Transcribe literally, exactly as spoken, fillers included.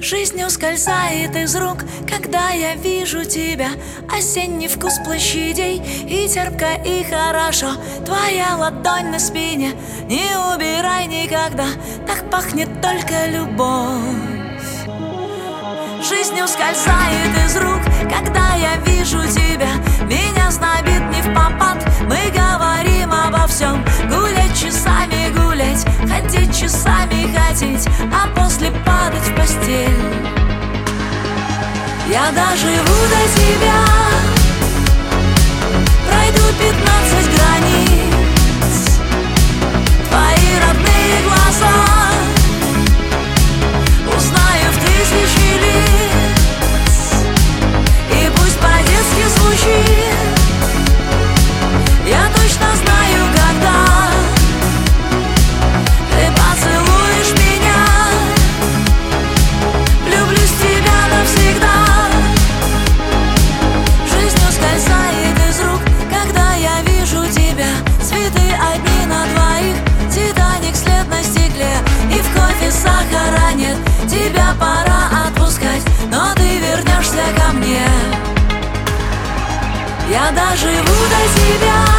Жизнь ускользает из рук, когда я вижу тебя. Осенний вкус площадей, и терпко, и хорошо. Твоя ладонь на спине, не убирай никогда. Так пахнет только любовь. Жизнь ускользает из рук, когда я вижу тебя. Меня знобит не впопад, мы говорим обо всем. Гулять часами гулять, ходить часами ходить, а после падать в постель. Я доживу до тебя, пройду пятнадцать границ. Твои родные глаза узнаю в тысячи лиц. И пусть по-детски звучит, я точно знаю, когда ты поцелуешь меня. Влюблюсь в тебя навсегда. Жизнь ускользает из рук, когда я вижу тебя. Цветы одни на двоих, Титаник след на стекле, и в кофе сахара нет. Тебя пора отпускать, но ты вернешься ко мне. Я доживу до тебя.